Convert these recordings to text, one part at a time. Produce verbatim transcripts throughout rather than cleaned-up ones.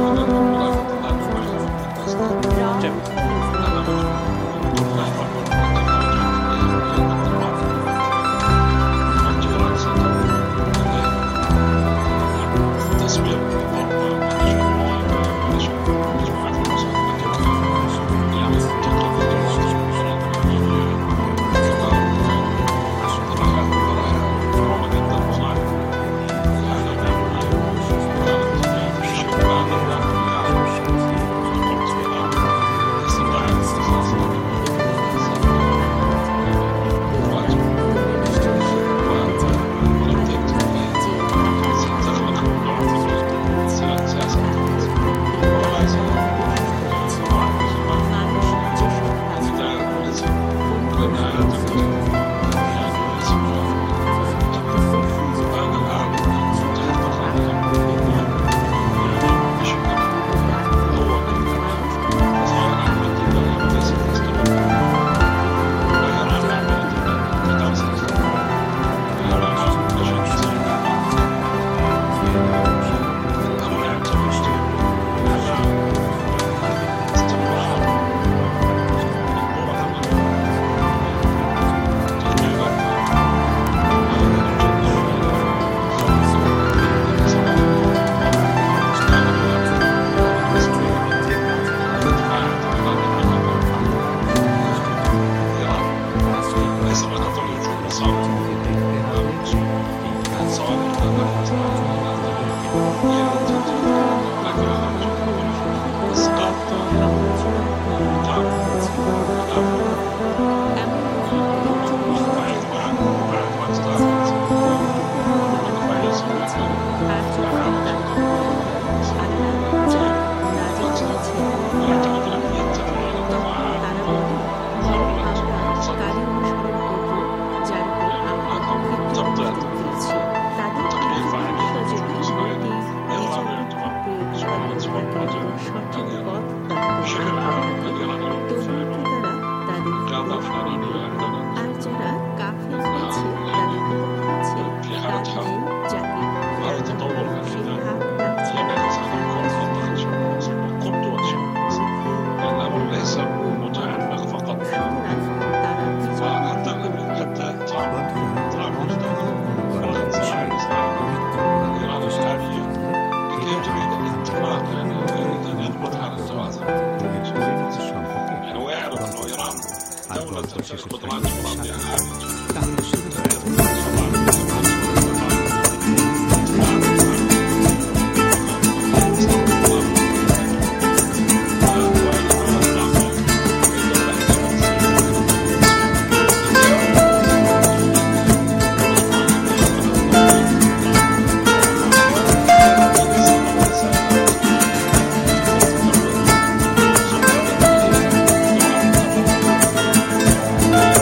Thank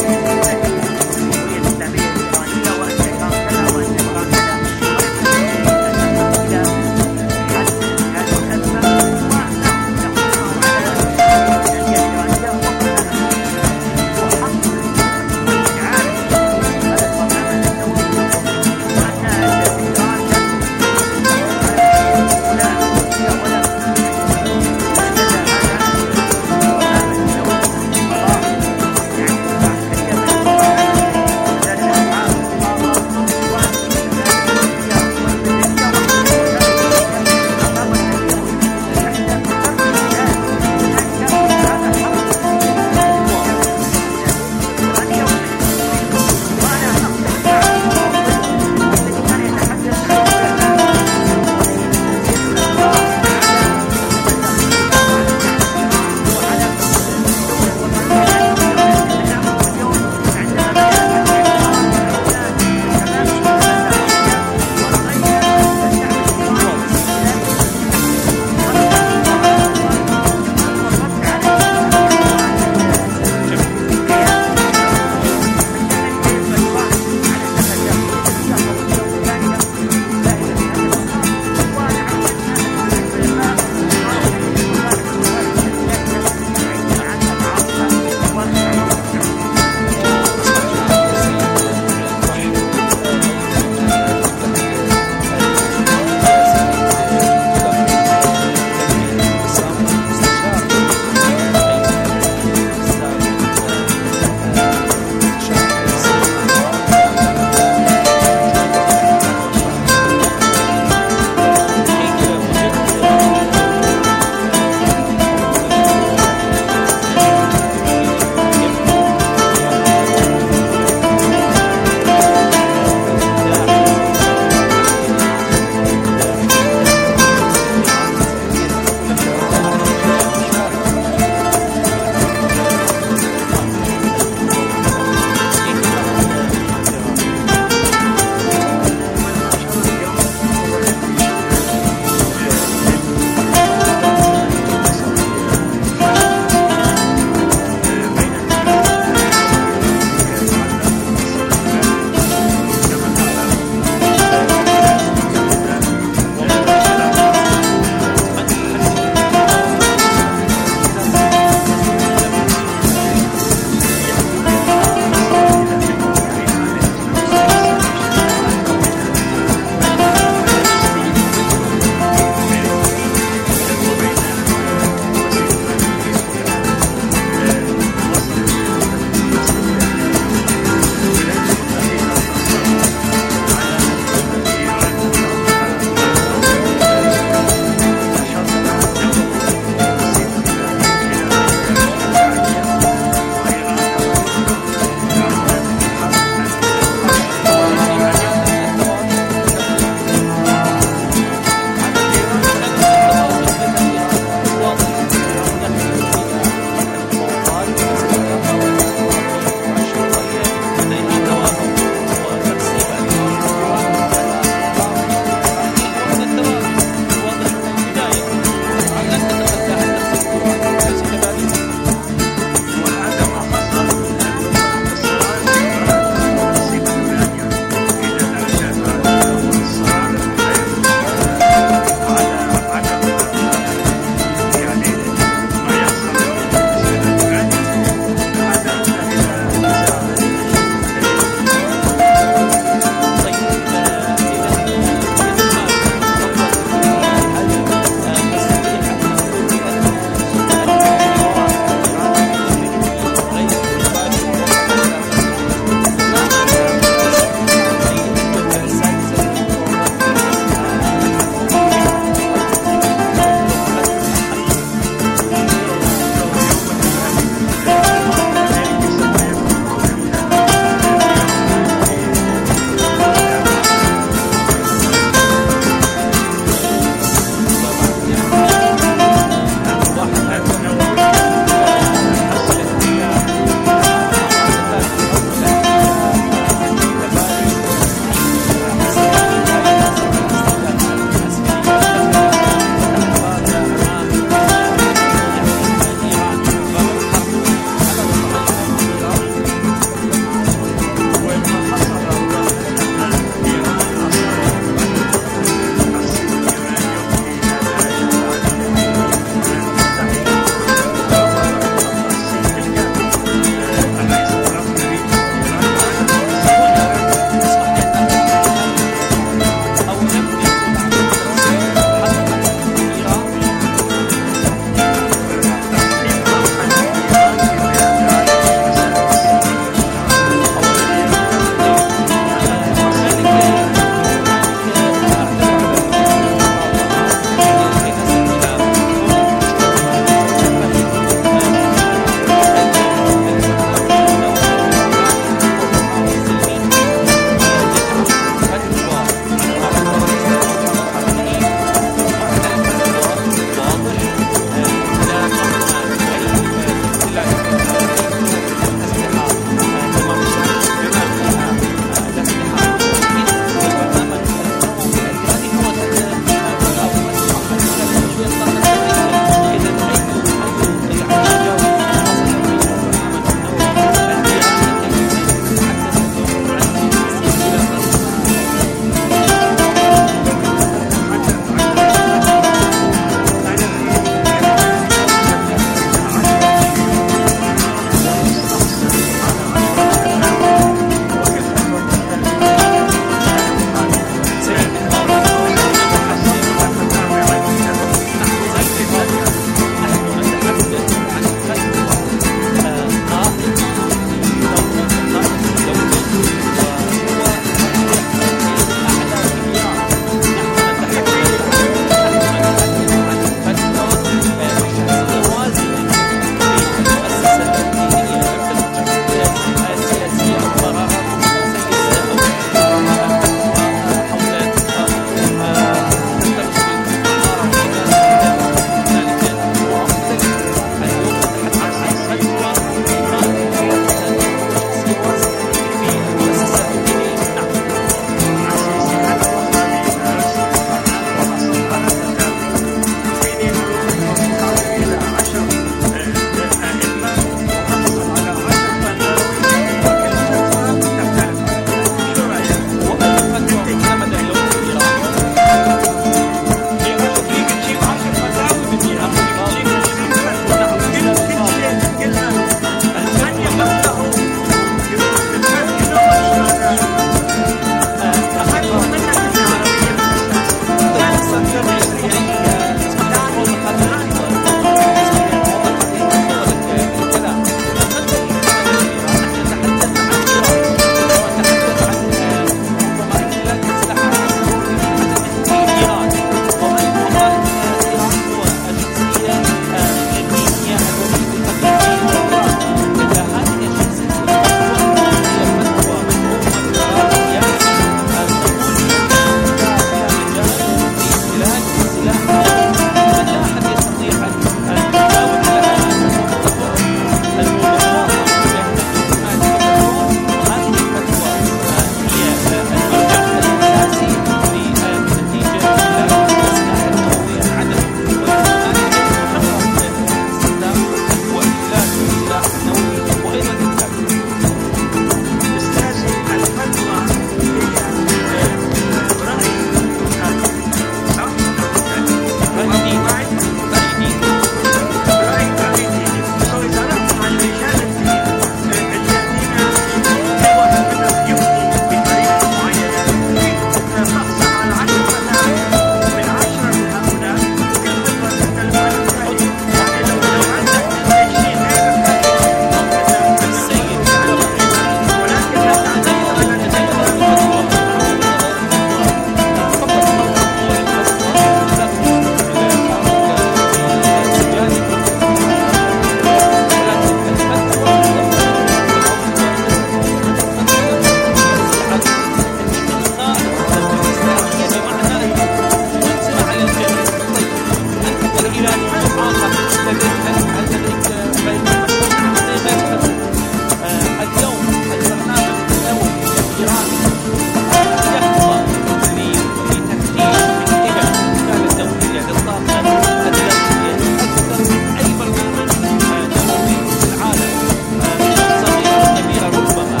إلى موضوع آخر. لديك هل لديك بيت محدود؟ اليوم البرنامج الدولي الإيراني يخطط لتفتيش من قبل الوكالة الدولية للطاقة الذرية أكثر من أي برنامج دولي في العالم، صغيرة كبيرة ربما.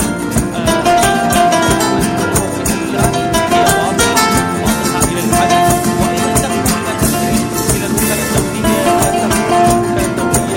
هي واضحة واضحة إلى الحدث، وأيضا تخضع إلى الوكالة الدولية الوكالة الدولية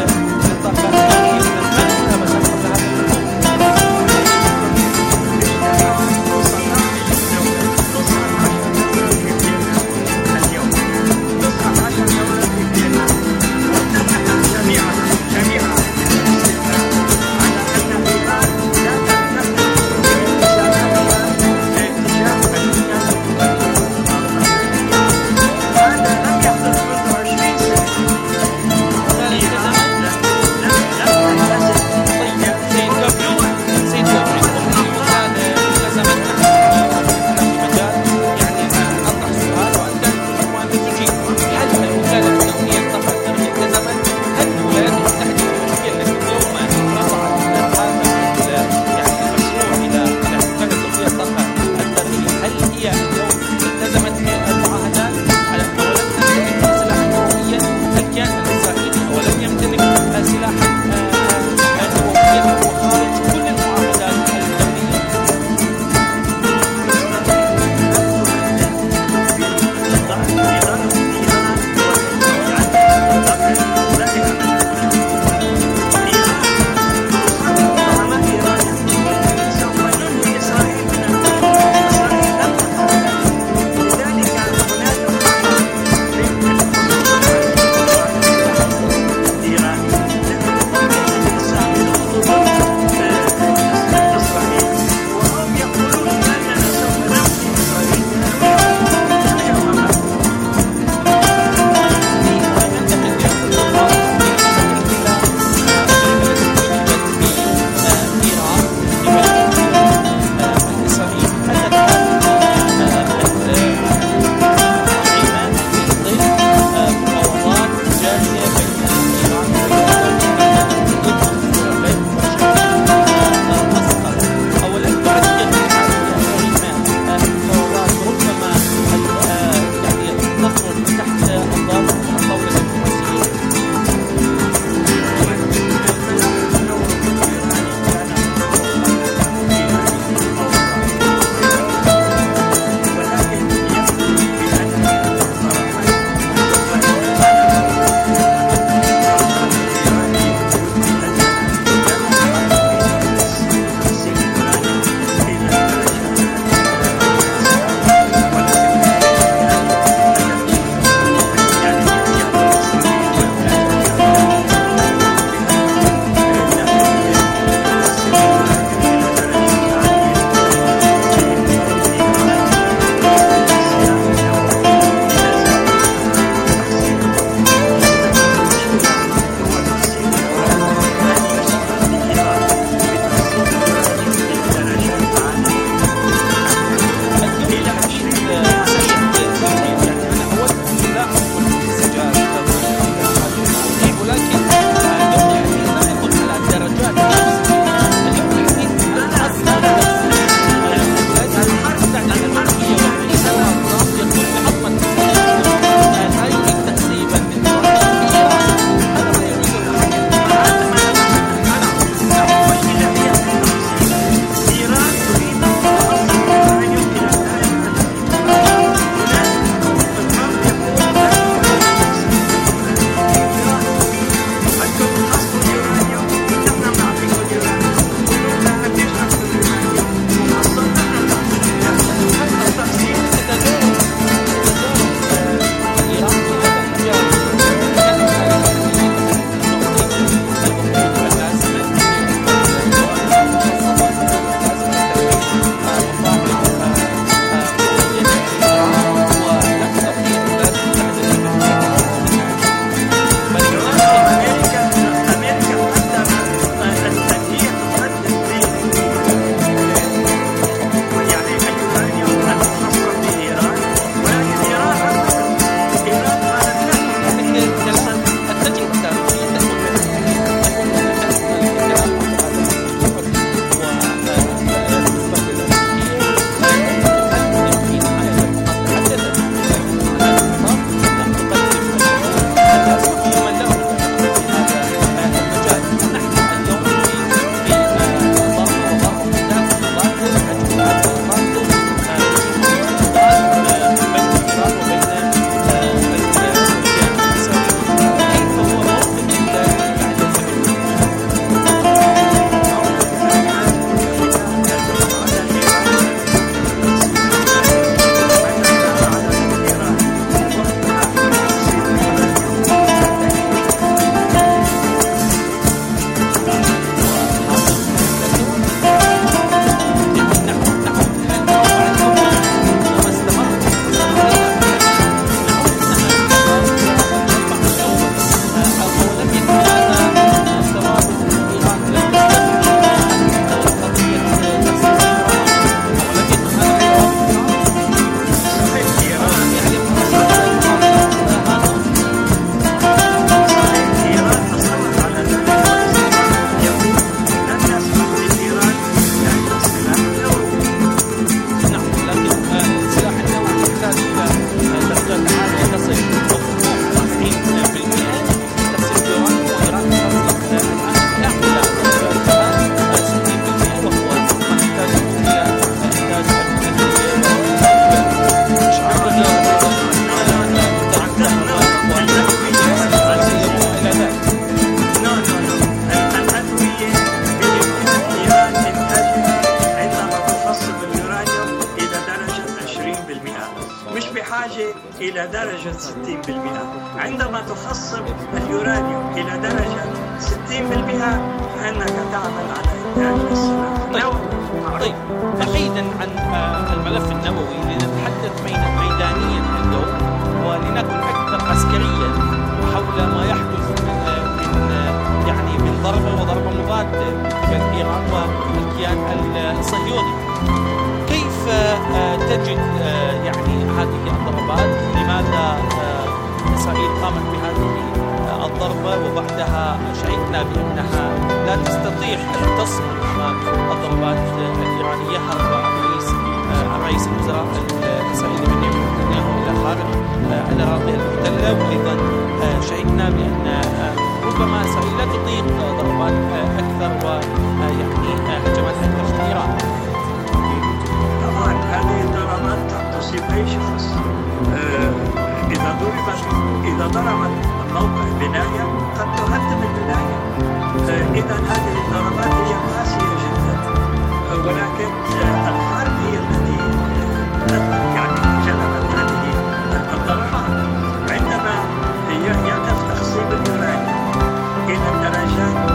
درجة ستين بالمئة. عندما تخصب اليورانيوم إلى درجة ستين بالمئة فإنك تعمل على إنتاج السلاح النووي. طيب، بعيدا عن الملف النووي لنتحدث ميدانيا اليوم ولنكن أكثر عسكريا حول ما يحدث من يعني من ضربة وضربة مضادة بين إيران والكيان الصهيوني. كيف تجد يعني هذه الضربات؟ لماذا إسرائيل قامت بهذه الضربة وبعدها شهدنا بأنها لا تستطيع أن تصمد أمام الضربات الإيرانية حرب الرئيس رئيس الوزراء الإسرائيلي بنيامين نتنياهو إلى خارج الأراضي المحتلة؟ وأيضا شهدنا بأن ربما إسرائيل لا تطيق ضربات أكثر ويعني هجمات أكثر في إيران. طبعا هذه الضربات قد تصيب أي شخص. إذا ضربت إذا ضربت موقع بناية قد تهدم البناية. إذا هذه الضربات هي قاسية جدا، ولكن الحرب هي التي يعني جلبت هذه الضربات. عندما يقف تخصيب اليورانيوم إلى الدرجات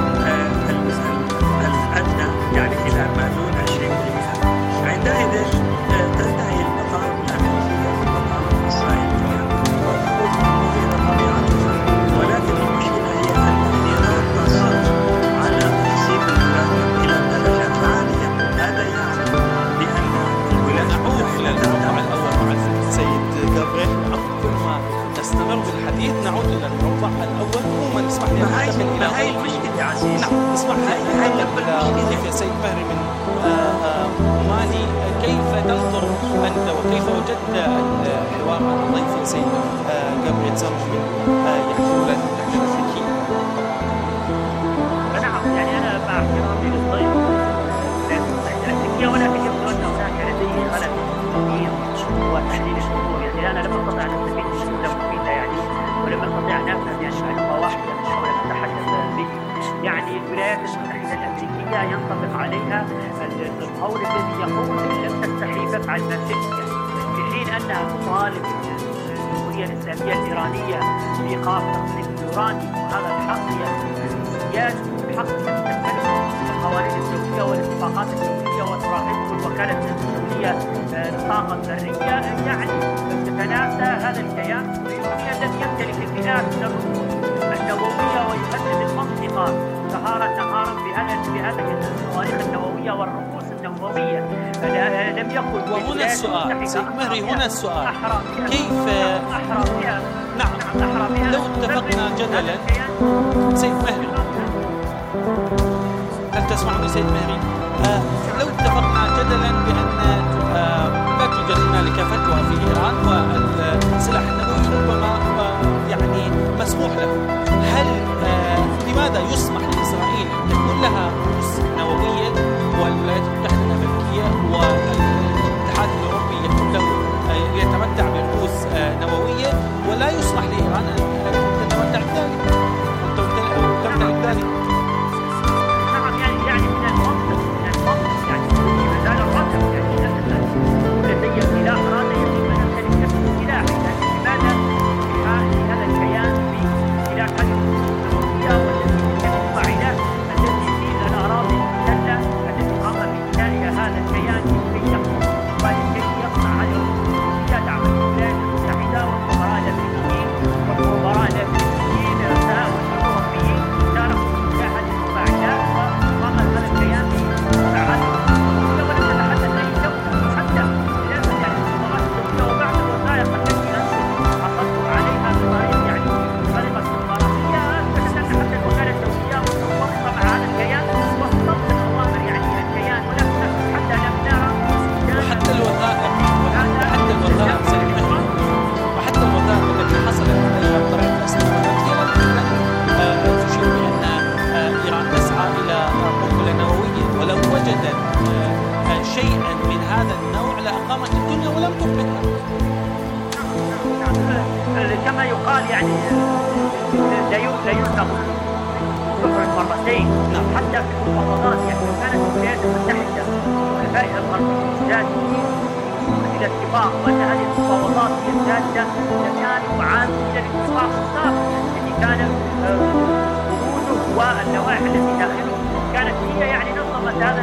الأدنى يعني إلى ما دون عشرين بالمئة، عندئذ تنتهي المطالب الأمريكية والمطالب الإسرائيلية وتعود إلى طبيعتها. ولكن المشكلة هي أن إيران تصر على تخصيب اليورانيوم إلى الدرجات العالية. هذا يعني بأن الولايات نعود إلى المربع الأول مع السيد جابريل. كل ما نستمر بالحديث نعود إلى المربع الأول. عموما اسمح لي ما هي ما هي المشكلة يا عزيز؟ نعم، اسمح لي أن أنتقل إلى سيد فهري من مالي. كيف تنظر أنت وكيف وجدت الحوار مع ضيفي سيد جابريل سامو من الولايات المتحدة الأمريكية؟ نعم، يعني أنا مع احترامي للضيف الأمريكية، ولكن يبدو أن هناك لديه خلل كبير وتحليل الأمور. يعني أنا لم أستطع أن أستفيد من جملة مفيدة يعني، ولم أستطع أن أفهم يعني معلومة واحدة من حول نتحدث به. يعني الولايات المتحدة الأمريكية ينطبق عليها القول الذي يقول لم تستحي فافعل ما شئت، في حين أنها تطالب الجمهورية الإسلامية الإيرانية بإيقاف تصنيع اليورانيوم، وهذا الحق هي حق تختلف القوانين الدولية والاتفاقات الدولية وإسرائيل والوكالة الدولية للطاقة الذرية. يعني تتناسى هذا الكيان الصهيوني الذي يمتلك المئات من الرؤوس النووية ويهدد المنطقة نهارا نهارا بهذه الصواريخ النووية والرؤوس النووية. لم يكن وهنا السؤال سيد مهري، هنا السؤال كيف أحرى بها نعم لو اتفقنا جدلا سيد مهري، هل تسمعني سيد مهري؟ آه لو اتفقنا جدلا بأن آه لا توجد هنالك فتوى في إيران والسلاح النووي ربما آه يعني مسموح له، هل آه لماذا يسمح لإسرائيل أن يكون لها رؤوس نووية والولايات المتحدة الأمريكية والاتحاد الأوروبي يكون له آه يتمتع برؤوس آه نووية ولا يسمح لإيران أن تتمتع بذلك أو تمتلك ذلك؟ نعم، يعني يعني من المنطق من المنطق يعني ما زال الرجل يعني لدي سلاح هذا يجب أن يمتلك نفس السلاح. لماذا هذا الكيان بسلاح هذه النووية والذي يمتلك فاعلات التي في الأراضي المحتلة التي قام ببنائها هذا الكيان لكي يقوم ولكي يصنع هذه النووية دعم الولايات المتحدة والخبراء الأمريكيين والخبراء الأمريكيين والأوروبيين شاركوا في هذه المفاعلات وقام هذا الكيان بمفاعلات النووية. ولم تتحدث أي دولة حتى لأن يعني الخبراء الدولية وبعض الوثائق التي أنتم حصلتم عليها بطريقة يعني بطريقة استخباراتية أثبتت أن حتى الوكالة الدولية مرتبطة مع هذا الكيان وتطبق أوامر يعني الكيان، ولكن حتى لم نرى وحتى الوثائق وحتى الوثائق سيد مهري وحتى الوثائق التي حصلت عليها بطريقة استخباراتية لم تشير بأن إيران تسعى إلى قنبلة نووية، ولو وجدت شيئا من هذا النوع لأقامت الدنيا ولم تهلكها. كما يقال يعني لا يلزم كفر مرتين حتى في المفاوضات. يعني كانت الولايات المتحدة والحلفاء الغربيين الجادين الوصول الى اتفاق وان هذه المفاوضات هي الجاده لكان يعاد الى الاتفاق السابق الذي كان وجوده والنواحي التي داخله كانت هي يعني نظمت هذا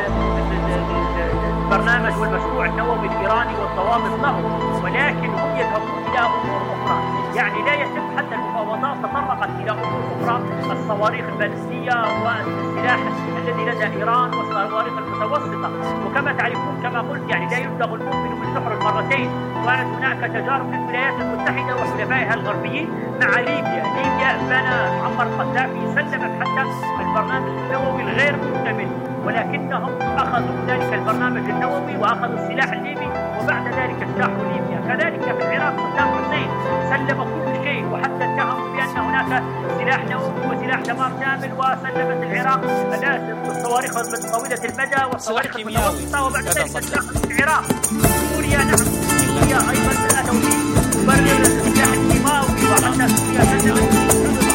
البرنامج والمشروع النووي الايراني والضوابط له، ولكن هم يذهبون الى امور اخرى، يعني لا يتم حتى المفاوضات تطرقت الى امور اخرى، الصواريخ البالستيه والسلاح الذي لدى ايران والصواريخ المتوسطه، وكما تعرفون كما قلت يعني لا يلدغ المؤمن من جحر مرتين، وكانت هناك تجارب للولايات المتحده وحلفائها الغربيين مع ليبيا، ليبيا بنى معمر قذافي سلمت حتى البرنامج النووي الغير مكتمل، ولكنهم اخذوا ذلك البرنامج النووي واخذوا السلاح الليبي وبعد ذلك اجتاحوا ليبيا، كذلك في العراق صدام حسين سلم كل شيء وحتى اتهموا بان هناك سلاح نووي وسلاح دمار شامل، وسلمت العراق الصواريخ طويله المدى والصواريخ المتوسطه وبعد ذلك اجتاحوا العراق. سوريا نعم سوريا ايضا اتوا به تبرر السلاح الكيماوي وحتى سوريا سلمت